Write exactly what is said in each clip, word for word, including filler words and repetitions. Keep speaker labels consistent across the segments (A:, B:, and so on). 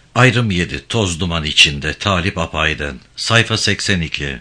A: Ayrım yedi toz duman içinde Talip Apaydın. Sayfa seksen iki.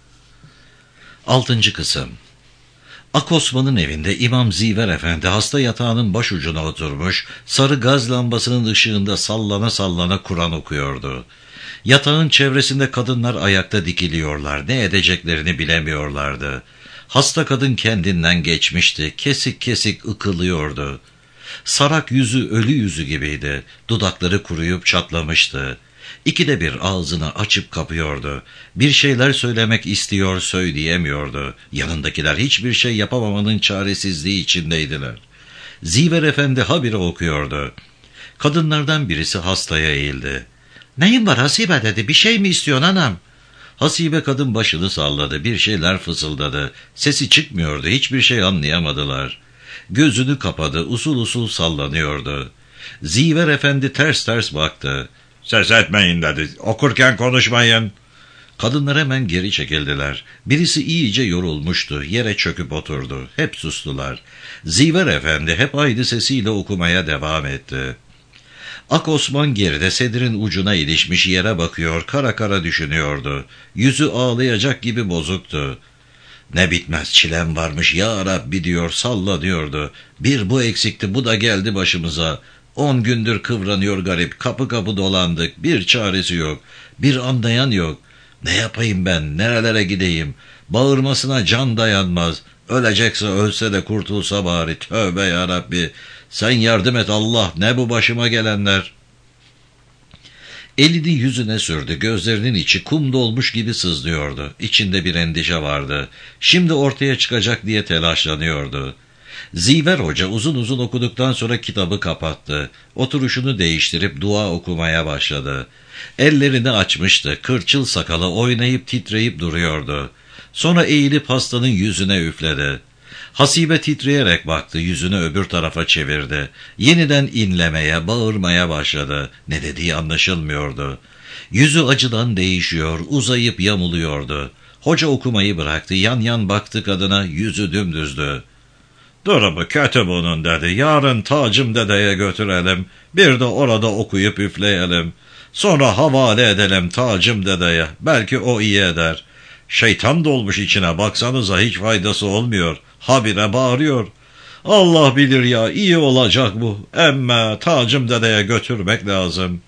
A: Altıncı kısım. Ak Osman'ın evinde İmam Ziver Efendi hasta yatağının başucuna oturmuş, sarı gaz lambasının ışığında sallana sallana Kur'an okuyordu. Yatağın çevresinde kadınlar ayakta dikiliyorlar, ne edeceklerini bilemiyorlardı. Hasta kadın kendinden geçmişti, kesik kesik ıkılıyordu. Sarak yüzü ölü yüzü gibiydi, dudakları kuruyup çatlamıştı. İkide bir ağzını açıp kapıyordu. Bir şeyler söylemek istiyor, söyleyemiyordu. Yanındakiler hiçbir şey yapamamanın çaresizliği içindeydiler. Ziver Efendi habire okuyordu. Kadınlardan birisi hastaya eğildi. "Neyin var Hasibe?" dedi. "Bir şey mi istiyorsun anam?" Hasibe kadın başını salladı, bir şeyler fısıldadı. Sesi çıkmıyordu, hiçbir şey anlayamadılar. Gözünü kapadı, usul usul sallanıyordu. Ziver Efendi ters ters baktı.
B: "Ses etmeyin" dedi. "Okurken konuşmayın."
A: Kadınlar hemen geri çekildiler. Birisi iyice yorulmuştu, yere çöküp oturdu. Hep sustular. Ziver Efendi hep aynı sesiyle okumaya devam etti. Ak Osman geride sedirin ucuna ilişmiş yere bakıyor, kara kara düşünüyordu. Yüzü ağlayacak gibi bozuktu. "Ne bitmez çilem varmış ya Rabbi" diyor, sallanıyordu. "Bir bu eksikti, bu da geldi başımıza. On gündür kıvranıyor garip, kapı kapı dolandık, bir çaresi yok, bir anlayan yok. Ne yapayım ben, nerelere gideyim? Bağırmasına can dayanmaz. Ölecekse ölse de kurtulsa bari. Tövbe ya Rabbi, sen yardım et Allah, ne bu başıma gelenler?" Elini yüzüne sürdü, gözlerinin içi kum dolmuş gibi sızlıyordu. İçinde bir endişe vardı. Şimdi ortaya çıkacak diye telaşlanıyordu. Ziver Hoca uzun uzun okuduktan sonra kitabı kapattı. Oturuşunu değiştirip dua okumaya başladı. Ellerini açmıştı, kırçıl sakalı oynayıp titreyip duruyordu. Sonra eğilip hastanın yüzüne üfledi. Hasibe titreyerek baktı, yüzünü öbür tarafa çevirdi. Yeniden inlemeye, bağırmaya başladı. Ne dediği anlaşılmıyordu. Yüzü acıdan değişiyor, uzayıp yamuluyordu. Hoca okumayı bıraktı, yan yan baktı kadına, yüzü dümdüzdü.
B: "Durumu kötü bunun" dedi. "Yarın Tacım dedeye götürelim, bir de orada okuyup üfleyelim. Sonra havale edelim Tacım dedeye, belki o iyi eder. Şeytan dolmuş içine, baksanıza hiç faydası olmuyor. Habire bağırıyor. Allah bilir ya, iyi olacak bu. Emme Tacım dedeye götürmek lazım."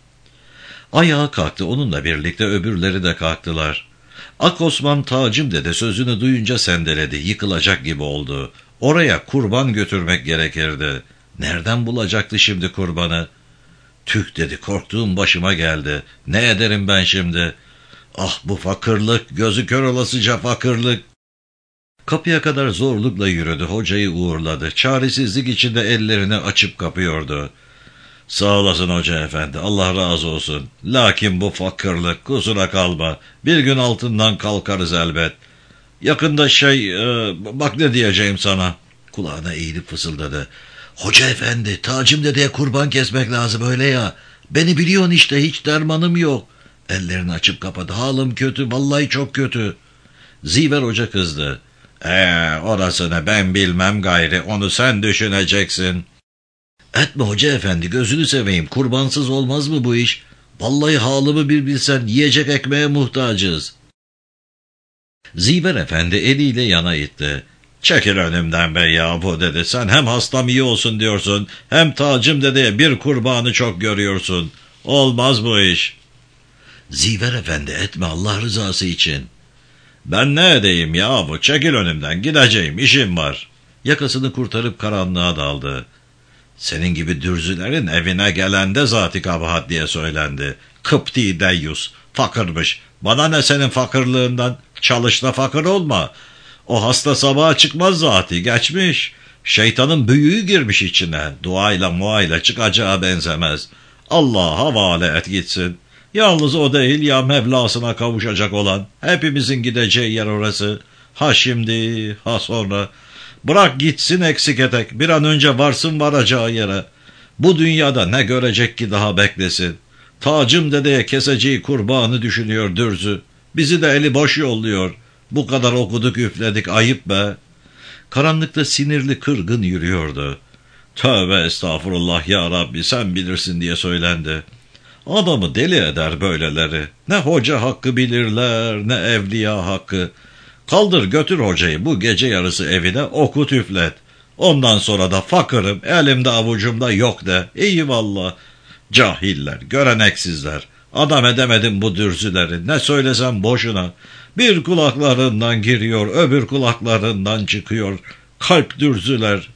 A: Ayağa kalktı, onunla birlikte öbürleri de kalktılar. Ak Osman Tacım dede sözünü duyunca sendeledi, yıkılacak gibi oldu. Oraya kurban götürmek gerekirdi. Nereden bulacaktı şimdi kurbanı? "Tüh" dedi, "korktuğum başıma geldi. Ne ederim ben şimdi? Ah bu fakirlik, gözü kör olasıca fakirlik." Kapıya kadar zorlukla yürüdü, hocayı uğurladı. Çaresizlik içinde ellerini açıp kapıyordu. "Sağ olasın hoca efendi, Allah razı olsun. Lakin bu fakirlik, kusura kalma. Bir gün altından kalkarız elbet. Yakında şey, e, bak ne diyeceğim sana." Kulağına eğilip fısıldadı. "Hoca efendi, Tacım dedeye kurban kesmek lazım öyle ya. Beni biliyorsun işte, hiç dermanım yok." Ellerini açıp kapadı. "Halim kötü, vallahi çok kötü." Ziver Hoca kızdı.
B: Eee orasını ben bilmem gayri, onu sen düşüneceksin."
A: "Etme hoca efendi, gözünü seveyim, kurbansız olmaz mı bu iş? Vallahi halımı bir bilsen, yiyecek ekmeğe muhtacız." Ziver Efendi eliyle yana itti.
B: "Çekil önümden be yahu" dedi. "Sen hem hastam iyi olsun diyorsun, hem Tacım dedeye bir kurbanı çok görüyorsun. Olmaz bu iş."
A: "Ziver Efendi, etme Allah rızası için."
B: "Ben ne edeyim yahu, çekil önümden, gideceğim, işim var."
A: Yakasını kurtarıp karanlığa daldı.
B: "Senin gibi dürzülerin evine gelende zat-ı kabahat" diye söylendi. "Kıpti deyyus, fakirmiş. Bana ne senin fakirliğinden? Çalış da fakir olma. O hasta sabaha çıkmaz zati, geçmiş. Şeytanın büyüğü girmiş içine. Duayla muayla çıkacağı benzemez. Allah'a havale et gitsin. Yalnız o değil ya Mevlasına kavuşacak olan. Hepimizin gideceği yer orası. Ha şimdi, ha sonra. Bırak gitsin eksik etek. Bir an önce varsın varacağı yere. Bu dünyada ne görecek ki daha beklesin? Tacım dedeye keseceği kurbanı düşünüyor dürzü. Bizi de eli boş yolluyor. Bu kadar okuduk üfledik, ayıp be." Karanlıkta sinirli kırgın yürüyordu. "Tövbe estağfurullah ya Rabbi, sen bilirsin" diye söylendi. Adamı deli eder böyleleri. Ne hoca hakkı bilirler, ne evliya hakkı. Kaldır götür hocayı bu gece yarısı evine, okut üflet. Ondan sonra da fakırım, elimde avucumda yok de. Eyvallah. Cahiller, göreneksizler. Adam edemedim bu dürzüleri. Ne söylesem boşuna. Bir kulaklarından giriyor, öbür kulaklarından çıkıyor. Kalp dürzüler.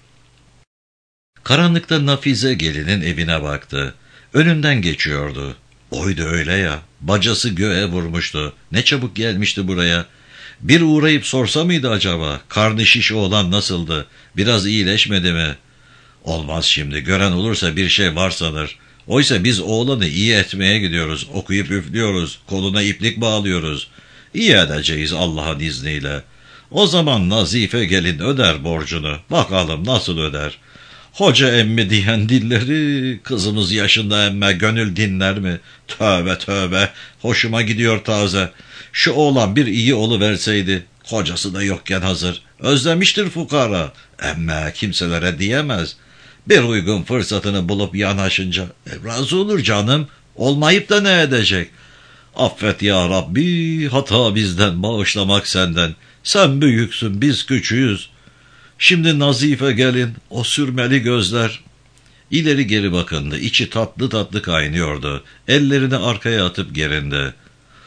A: Karanlıkta Nafize gelinin evine baktı. Önünden geçiyordu. Oydu öyle ya. Bacası göğe vurmuştu. Ne çabuk gelmişti buraya. Bir uğrayıp sorsa mıydı acaba? Karnı şiş oğlan nasıldı? Biraz iyileşmedi mi? Olmaz şimdi. Gören olursa bir şey var sanır. Oysa biz oğlanı iyi etmeye gidiyoruz. Okuyup üflüyoruz. Koluna iplik bağlıyoruz. İyi edeceğiz Allah'ın izniyle. O zaman Nazife gelin öder borcunu. Bakalım nasıl öder? Hoca emmi diyen dilleri, kızımız yaşında emme gönül dinler mi? Tövbe tövbe, hoşuma gidiyor taze. Şu oğlan bir iyi oluverseydi, kocası da yokken hazır. Özlemiştir fukara, emme kimselere diyemez. Bir uygun fırsatını bulup yanaşınca, e, razı olur canım, olmayıp da ne edecek? Affet ya Rabbi, hata bizden, bağışlamak senden. Sen büyüksün, biz küçüğüz. Şimdi Nazife gelin, o sürmeli gözler. İleri geri bakındı, içi tatlı tatlı kaynıyordu. Ellerini arkaya atıp gerindi.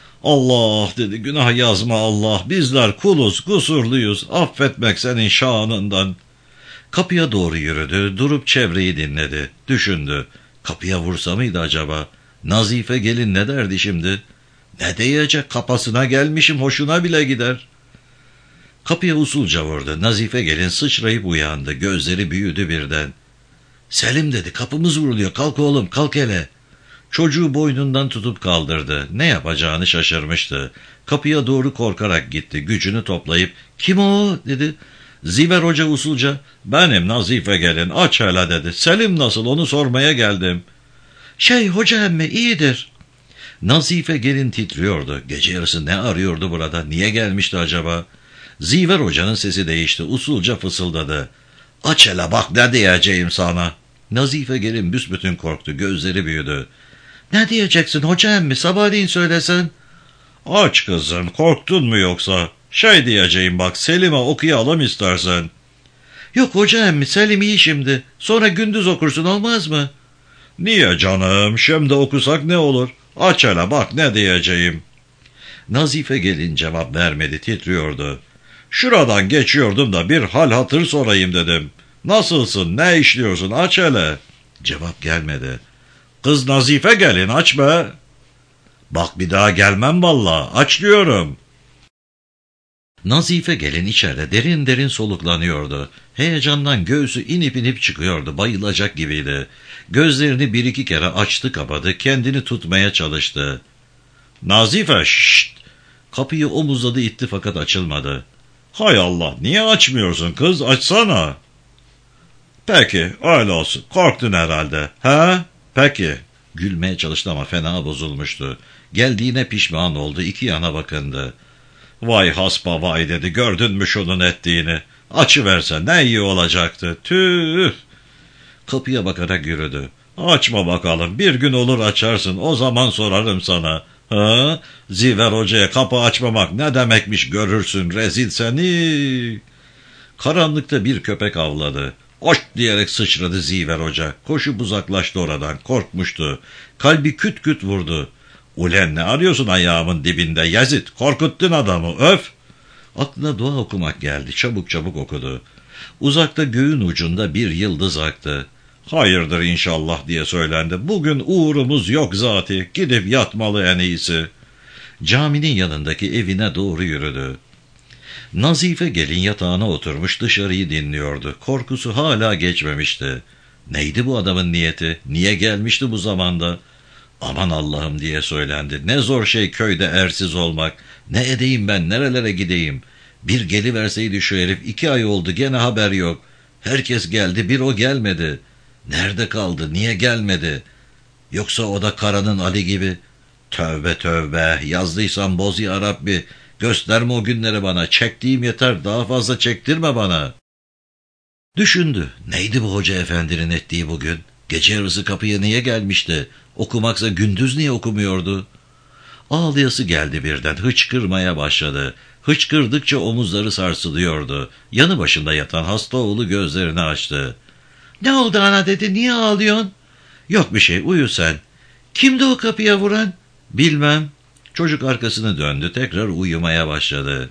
A: Allah dedi, günah yazma Allah, bizler kuluz, kusurluyuz, affetmek senin şanından. Kapıya doğru yürüdü, durup çevreyi dinledi, düşündü. Kapıya vursa mıydı acaba? Nazife gelin ne derdi şimdi? Ne diyecek, kapasına gelmişim, hoşuna bile gider. Kapıya usulca vurdu. Nazife gelin sıçrayıp uyandı. Gözleri büyüdü birden. Selim dedi, kapımız vuruluyor. Kalk oğlum, kalk hele. Çocuğu boynundan tutup kaldırdı. Ne yapacağını şaşırmıştı. Kapıya doğru korkarak gitti. Gücünü toplayıp, kim o dedi. Ziver Hoca usulca, benim Nazife gelin, aç hele dedi. Selim nasıl, onu sormaya geldim. Şey hoca emmi iyidir. Nazife gelin titriyordu. Gece yarısı ne arıyordu burada? Niye gelmişti acaba? Ziver Hoca'nın sesi değişti. Usulca fısıldadı. Aç hele bak ne diyeceğim sana. Nazife gelin büsbütün korktu. Gözleri büyüdü. Ne diyeceksin hoca emmi, sabahleyin söylesen. Aç kızım, korktun mu yoksa? Şey diyeceğim bak, Selim'e okuyalım istersen. Yok hoca emmi, Selim iyi şimdi. Sonra gündüz okursun, olmaz mı? Niye canım, şimdi okusak ne olur? Aç hele bak ne diyeceğim. Nazife gelin cevap vermedi, titriyordu. Şuradan geçiyordum da bir hal hatır sorayım dedim. Nasılsın, ne işliyorsun, aç hele. Cevap gelmedi. Kız Nazife gelin, aç be. Bak bir daha gelmem valla, aç diyorum. Nazife gelin içeride derin derin soluklanıyordu. Heyecandan göğsü inip inip çıkıyordu, bayılacak gibiydi. Gözlerini bir iki kere açtı kapadı, kendini tutmaya çalıştı. Nazife şşşt. Kapıyı omuzladı itti fakat açılmadı. Hay Allah, niye açmıyorsun kız, açsana. Peki öyle olsun, korktun herhalde. He peki. Gülmeye çalıştı ama fena bozulmuştu. Geldiğine pişman oldu, iki yana bakındı. Vay hasba vay dedi, gördün mü şunun ettiğini. Açıversen ne iyi olacaktı, tüh. Kapıya bakarak yürüdü. Açma bakalım, bir gün olur açarsın, o zaman sorarım sana. Ha? Ziver Hoca'ya kapı açmamak ne demekmiş görürsün, rezil seni. Karanlıkta bir köpek avladı. Oş diyerek sıçradı Ziver Hoca. Koşup uzaklaştı oradan, korkmuştu. Kalbi küt küt vurdu. Ulen ne arıyorsun ayağımın dibinde Yazid, korkuttun adamı, öf. Aklına dua okumak geldi, çabuk çabuk okudu. Uzakta göğün ucunda bir yıldız aktı. Hayırdır inşallah diye söylendi. Bugün uğrumuz yok zati, gidip yatmalı en iyisi. Caminin yanındaki evine doğru yürüdü. Nazife gelin yatağına oturmuş dışarıyı dinliyordu. Korkusu hala geçmemişti. Neydi bu adamın niyeti? Niye gelmişti bu zamanda? Aman Allah'ım diye söylendi. Ne zor şey köyde ersiz olmak. Ne edeyim ben, nerelere gideyim? Bir geliverseydi şu herif, iki ay oldu gene haber yok. Herkes geldi, bir o gelmedi. Nerede kaldı, niye gelmedi? Yoksa o da Kara'nın Ali gibi. Tövbe tövbe, yazdıysam boz ya Rabbi. Gösterme o günleri bana, çektiğim yeter, daha fazla çektirme bana. Düşündü, neydi bu hoca efendinin ettiği bugün? Gece yarısı kapıya niye gelmişti? Okumaksa gündüz niye okumuyordu? Ağlayası geldi birden, hıçkırmaya başladı. Hıçkırdıkça omuzları sarsılıyordu. Yanı başında yatan hasta oğlu gözlerini açtı. ''Ne oldu ana?'' dedi. ''Niye ağlıyorsun?'' ''Yok bir şey, uyu sen.'' ''Kimdi o kapıya vuran?'' ''Bilmem.'' Çocuk arkasını döndü, tekrar uyumaya başladı.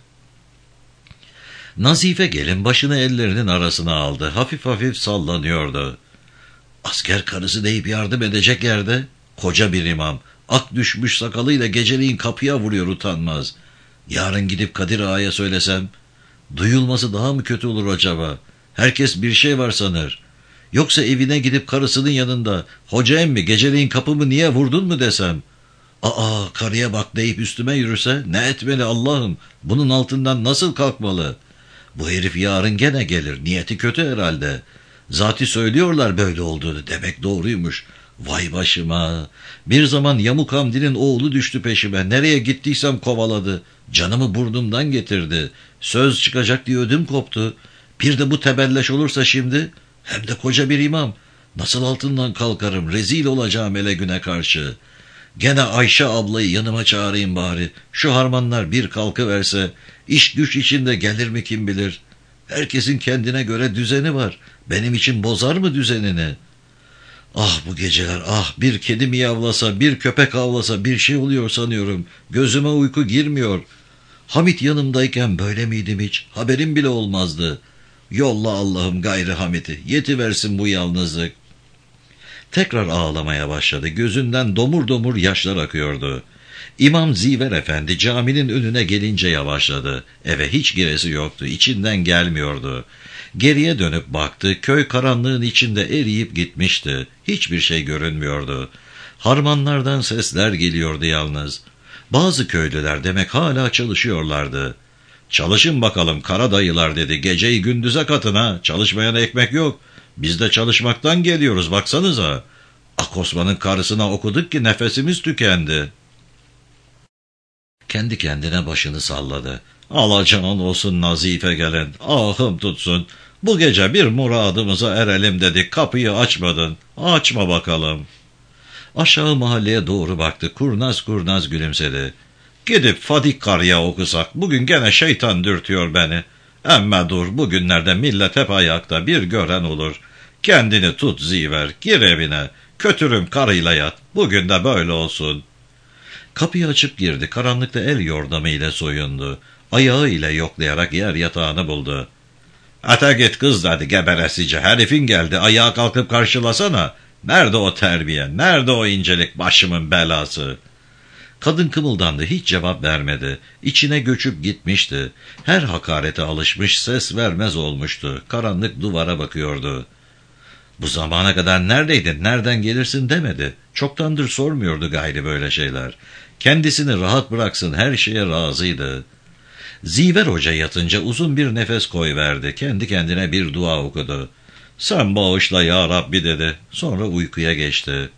A: Nazife gelin başını ellerinin arasına aldı. Hafif hafif sallanıyordu. Asker karısı deyip yardım edecek yerde koca bir imam, ak düşmüş sakalıyla geceliğin kapıya vuruyor utanmaz. Yarın gidip Kadir Ağa'ya söylesem, duyulması daha mı kötü olur acaba? Herkes bir şey var sanır. Yoksa evine gidip karısının yanında, hoca emmi geceliğin kapımı niye vurdun mu desem? Aa, karıya bak deyip üstüme yürüse ne etmeli Allah'ım? Bunun altından nasıl kalkmalı? Bu herif yarın gene gelir, niyeti kötü herhalde. Zati söylüyorlar böyle olduğunu, demek doğruymuş. Vay başıma! Bir zaman Yamuk Hamdi'nin oğlu düştü peşime. Nereye gittiysem kovaladı. Canımı burnumdan getirdi. Söz çıkacak diye ödüm koptu. Bir de bu tebelleş olursa şimdi, hem de koca bir imam. Nasıl altından kalkarım, rezil olacağım ele güne karşı. Gene Ayşe ablayı yanıma çağırayım bari. Şu harmanlar bir kalkıverse, iş güç içinde gelir mi kim bilir. Herkesin kendine göre düzeni var. Benim için bozar mı düzenini? Ah bu geceler, ah, bir kedi miyavlasa, bir köpek avlasa bir şey oluyor sanıyorum. Gözüme uyku girmiyor. Hamit yanımdayken böyle miydim hiç? Haberim bile olmazdı. Yolla Allah'ım gayrı Hamit'i, yetiversin bu yalnızlık. Tekrar ağlamaya başladı. Gözünden domur domur yaşlar akıyordu. İmam Ziver Efendi caminin önüne gelince yavaşladı. Eve hiç giresi yoktu. İçinden gelmiyordu. Geriye dönüp baktı. Köy karanlığın içinde eriyip gitmişti. Hiçbir şey görünmüyordu. Harmanlardan sesler geliyordu yalnız. Bazı köylüler demek hala çalışıyorlardı. ''Çalışın bakalım kara dayılar'' dedi. ''Geceyi gündüze katın ha. Çalışmayana ekmek yok. Biz de çalışmaktan geliyoruz baksanıza. Ak Osman'ın karısına okuduk ki nefesimiz tükendi.'' Kendi kendine başını salladı. ''Alacanan olsun Nazife gelin. Ahım tutsun. Bu gece bir muradımıza erelim dedik. Kapıyı açmadın. Açma bakalım.'' Aşağı mahalleye doğru baktı. Kurnaz kurnaz gülümsedi. ''Gidip Fadik Karı'ya okusak. Bugün gene şeytan dürtüyor beni. Emme dur, bugünlerde millet hep ayakta, bir gören olur. Kendini tut Ziver, gir evine. Kötürüm karıyla yat. Bugün de böyle olsun.'' Kapıyı açıp girdi. Karanlıkta el yordamıyla soyundu. Ayağı ile yoklayarak yer yatağını buldu. ''Ate git kız'' dedi geberesice. ''Herifin geldi, ayağa kalkıp karşılasana. Nerede o terbiye, nerede o incelik, başımın belası?'' Kadın kımıldandı, hiç cevap vermedi. İçine göçüp gitmişti. Her hakarete alışmış, ses vermez olmuştu. Karanlık duvara bakıyordu. ''Bu zamana kadar neredeydin, nereden gelirsin?'' demedi. Çoktandır sormuyordu gayri böyle şeyler. Kendisini rahat bıraksın, her şeye razıydı. Ziver Hoca yatınca uzun bir nefes koyverdi. Kendi kendine bir dua okudu. ''Sen bağışla ya Rabbi'' dedi. Sonra uykuya geçti.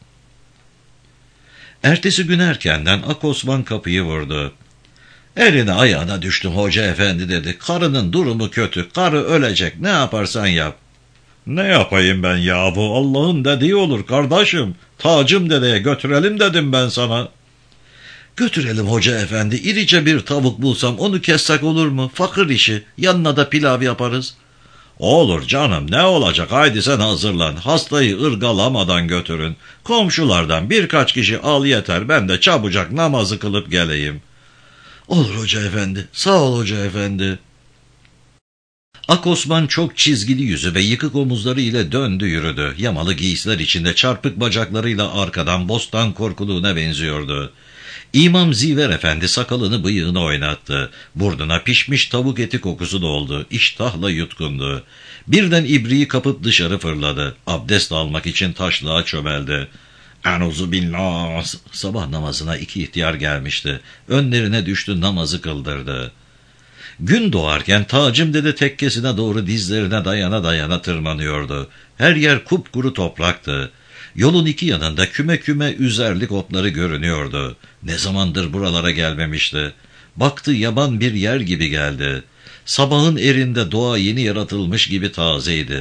A: Ertesi gün erkenden Ak Osman kapıyı vurdu. ''Eline ayağına düştüm hoca efendi'' dedi. ''Karının durumu kötü, karı ölecek, ne yaparsan yap.'' ''Ne yapayım ben ya, bu Allah'ın dediği olur kardeşim. Tacım dedeye götürelim dedim ben sana.'' ''Götürelim hoca efendi, irice bir tavuk bulsam onu kessek olur mu? Fakir işi, yanına da pilav yaparız.'' ''Olur canım, ne olacak, haydi sen hazırlan, hastayı ırgalamadan götürün. Komşulardan birkaç kişi al yeter, ben de çabucak namazı kılıp geleyim.'' ''Olur hoca efendi, sağ ol hoca efendi.'' Ak Osman çok çizgili yüzü ve yıkık omuzları ile döndü yürüdü. Yamalı giysiler içinde çarpık bacaklarıyla arkadan bostan korkuluğuna benziyordu. İmam Ziver Efendi sakalını bıyığını oynattı. Burnuna pişmiş tavuk eti kokusu doldu. İştahla yutkundu. Birden ibriği kapıp dışarı fırladı. Abdest almak için taşlığa çömeldi. Enuzubillah! Sabah namazına iki ihtiyar gelmişti. Önlerine düştü, namazı kıldırdı. Gün doğarken Tacım dede tekkesine doğru dizlerine dayana dayana tırmanıyordu. Her yer kupkuru topraktı. Yolun iki yanında küme küme üzerlik otları görünüyordu. Ne zamandır buralara gelmemişti. Baktı, yaban bir yer gibi geldi. Sabahın erinde doğa yeni yaratılmış gibi tazeydi.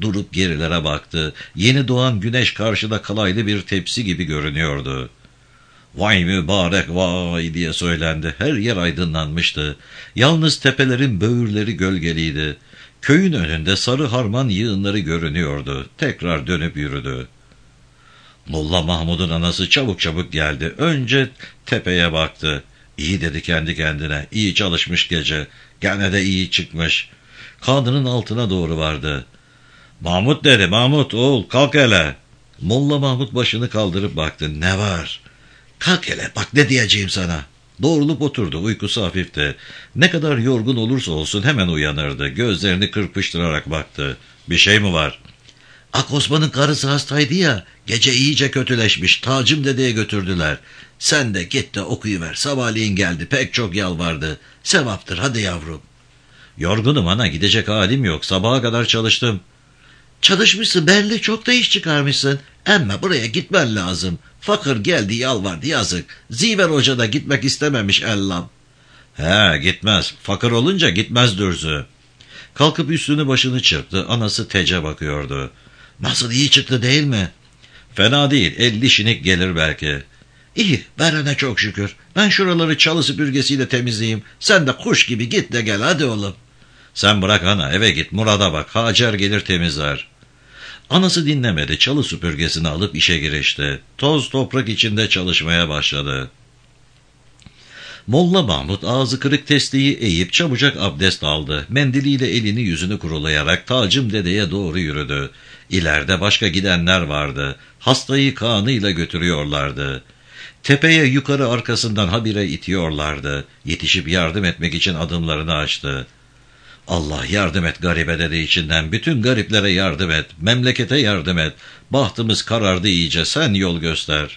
A: Durup gerilere baktı. Yeni doğan güneş karşıda kalaylı bir tepsi gibi görünüyordu. "Vay mübarek vay!" diye söylendi. Her yer aydınlanmıştı. Yalnız tepelerin böğürleri gölgeliydi. Köyün önünde sarı harman yığınları görünüyordu. Tekrar dönüp yürüdü. Molla Mahmud'un anası çabuk çabuk geldi. Önce tepeye baktı. İyi dedi kendi kendine. İyi çalışmış gece. Gene de iyi çıkmış. Kadının altına doğru vardı. "Mahmut" dedi. "Mahmut oğul kalk hele." Molla Mahmud başını kaldırıp baktı. "Ne var?" "Kalk hele bak ne diyeceğim sana." Doğrulup oturdu. Uykusu hafifti. Ne kadar yorgun olursa olsun hemen uyanırdı. Gözlerini kırpıştırarak baktı. "Bir şey mi var?" "Ak Osman'ın karısı hastaydı ya. Gece iyice kötüleşmiş. Tacım dedeye götürdüler. Sen de git de okuyuver. Sabahleyin geldi. Pek çok yalvardı. Sevaptır hadi yavrum." "Yorgunum ana, gidecek halim yok. Sabaha kadar çalıştım." "Çalışmışsın belli, çok da iş çıkarmışsın. Ama buraya gitmen lazım. Fakir geldi yalvardı yazık. Ziver Hoca da gitmek istememiş ellam." "He gitmez. Fakir olunca gitmez dürzü." Kalkıp üstünü başını çırptı. Anası tece bakıyordu. "Nasıl, iyi çıktı değil mi?" "Fena değil. Elli şinik gelir belki." "İyi, verene çok şükür. Ben şuraları çalı süpürgesiyle temizleyeyim. Sen de kuş gibi git de gel hadi oğlum." "Sen bırak ana, eve git, Murat'a bak. Hacer gelir temizler." Anası dinlemedi. Çalı süpürgesini alıp işe girişti. Toz toprak içinde çalışmaya başladı. Molla Mahmud ağzı kırık testiyi eğip çabucak abdest aldı. Mendiliyle elini yüzünü kurulayarak Tacım dedeye doğru yürüdü. İleride başka gidenler vardı. Hastayı kanıyla götürüyorlardı. Tepeye yukarı arkasından habire itiyorlardı. Yetişip yardım etmek için adımlarını açtı. "Allah yardım et garibe" dedi içinden. "Bütün gariplere yardım et. Memlekete yardım et. Bahtımız karardı iyice. Sen yol göster."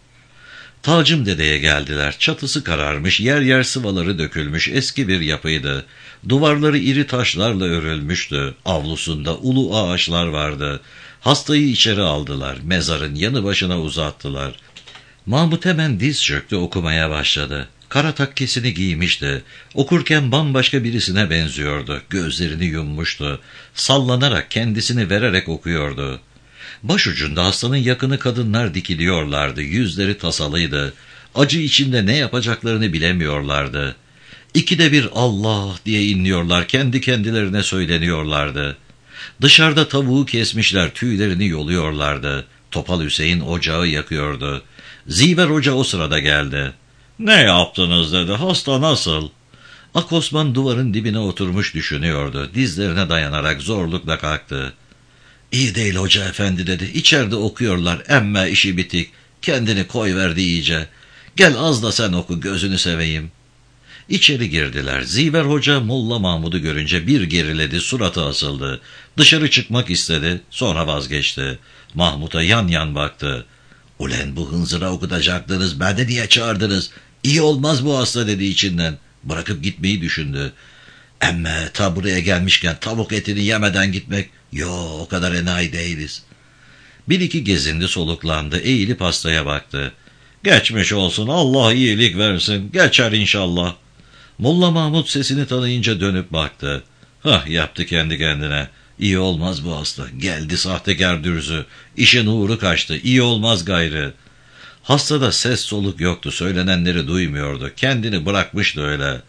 A: Tacım dedeye geldiler. Çatısı kararmış, yer yer sıvaları dökülmüş eski bir yapıydı. Duvarları iri taşlarla örülmüştü. Avlusunda ulu ağaçlar vardı. Hastayı içeri aldılar. Mezarın yanı başına uzattılar. Mahmut hemen diz çöktü, okumaya başladı. Kara takkesini giymişti. Okurken bambaşka birisine benziyordu. Gözlerini yummuştu. Sallanarak, kendisini vererek okuyordu. Başucunda hastanın yakını kadınlar dikiliyorlardı. Yüzleri tasalıydı. Acı içinde ne yapacaklarını bilemiyorlardı. İkide bir "Allah" diye inliyorlar. Kendi kendilerine söyleniyorlardı. Dışarıda tavuğu kesmişler. Tüylerini yoluyorlardı. Topal Hüseyin ocağı yakıyordu. Ziver Hoca o sırada geldi. "Ne yaptınız?" dedi. "Hasta nasıl?" Ak Osman duvarın dibine oturmuş düşünüyordu. Dizlerine dayanarak zorlukla kalktı. "İyi değil hoca efendi" dedi. "İçeride okuyorlar. Emme işi bitik. Kendini koyverdi iyice. Gel az da sen oku, gözünü seveyim." İçeri girdiler. Ziver Hoca Molla Mahmud'u görünce bir geriledi, suratı asıldı. Dışarı çıkmak istedi, sonra vazgeçti. Mahmud'a yan yan baktı. "Ulen bu hınzıra okutacaktınız, beni niye çağırdınız? İyi olmaz bu hasta" dedi içinden. Bırakıp gitmeyi düşündü. "Emme ta buraya gelmişken tavuk etini yemeden gitmek, yo o kadar enayi değiliz." Bir iki gezindi, soluklandı, eğilip hastaya baktı. "Geçmiş olsun, Allah iyilik versin, geçer inşallah." Molla Mahmud sesini tanıyınca dönüp baktı. "Hah" yaptı kendi kendine. "İyi olmaz bu hasta, geldi sahtekar dürzü, işin uğru kaçtı, iyi olmaz gayrı." Hastada ses soluk yoktu, söylenenleri duymuyordu, kendini bırakmıştı öyle.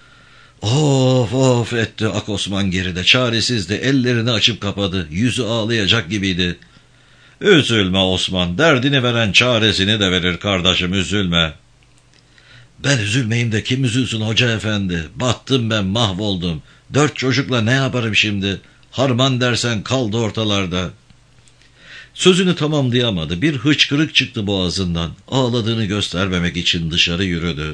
A: "Of of" etti Ak Osman geride, çaresizdi, ellerini açıp kapadı, yüzü ağlayacak gibiydi. "Üzülme Osman, derdini veren çaresini de verir kardeşim, üzülme." "Ben üzülmeyeyim de kim üzülsün hoca efendi? Battım ben, mahvoldum. Dört çocukla ne yaparım şimdi? Harman dersen kaldı ortalarda." Sözünü tamamlayamadı. Bir hıçkırık çıktı boğazından. Ağladığını göstermemek için dışarı yürüdü.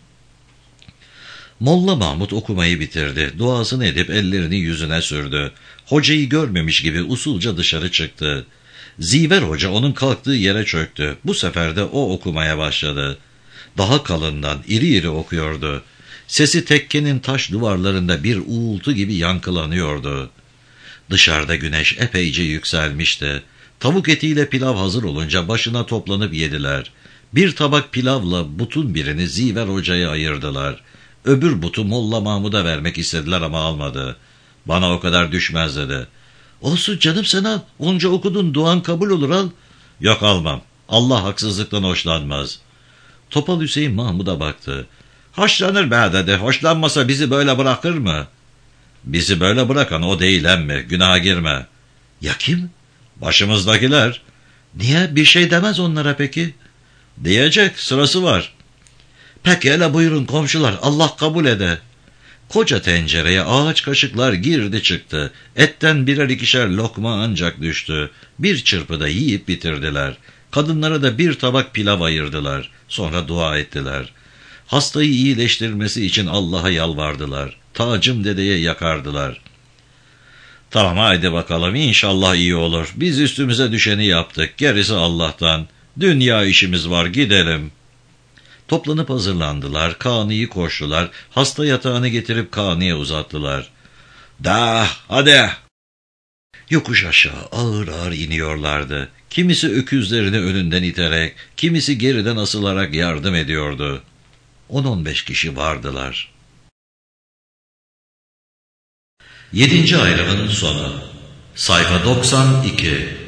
A: Molla Mahmud okumayı bitirdi. Duasını edip ellerini yüzüne sürdü. Hocayı görmemiş gibi usulca dışarı çıktı. Ziver Hoca onun kalktığı yere çöktü. Bu sefer de o okumaya başladı. Daha kalından iri iri okuyordu. Sesi tekkenin taş duvarlarında bir uğultu gibi yankılanıyordu. Dışarıda güneş epeyce yükselmişti. Tavuk etiyle pilav hazır olunca başına toplanıp yediler. Bir tabak pilavla butun birini Ziver Hoca'ya ayırdılar. Öbür butu Molla Mahmud'a vermek istediler ama almadı. "Bana o kadar düşmez" dedi. Olsun canım, sen al. Onca okudun, duan kabul olur, al.
B: Yok, almam. Allah haksızlıktan hoşlanmaz.
A: Topal Hüseyin Mahmud'a baktı.
B: Hoşlanır be dedi. Hoşlanmasa bizi böyle bırakır mı? Bizi böyle bırakan o değil emmi. Günaha girme.
A: Ya kim?
B: Başımızdakiler.
A: Niye? Bir şey demez onlara peki?
B: Diyecek, sırası var.
A: Peki hele buyurun komşular, Allah kabul ede. Koca tencereye ağaç kaşıklar girdi çıktı. Etten birer ikişer lokma ancak düştü. Bir çırpıda yiyip bitirdiler. Kadınlara da bir tabak pilav ayırdılar. Sonra dua ettiler. Hastayı iyileştirmesi için Allah'a yalvardılar. Tacım dedeye yakardılar.
B: Tamam, haydi bakalım, inşallah iyi olur. Biz üstümüze düşeni yaptık. Gerisi Allah'tan. Dünya işimiz var, gidelim.
A: Toplanıp hazırlandılar. Kağnıyı koştular. Hasta yatağını getirip kağnıya uzattılar.
B: Da, hadi.
A: Yokuş aşağı ağır ağır iniyorlardı. Kimisi öküzlerini önünden iterek, kimisi geriden asılarak yardım ediyordu. On on beş kişi vardılar. Yedinci ayrımın sonu. Sayfa doksan iki.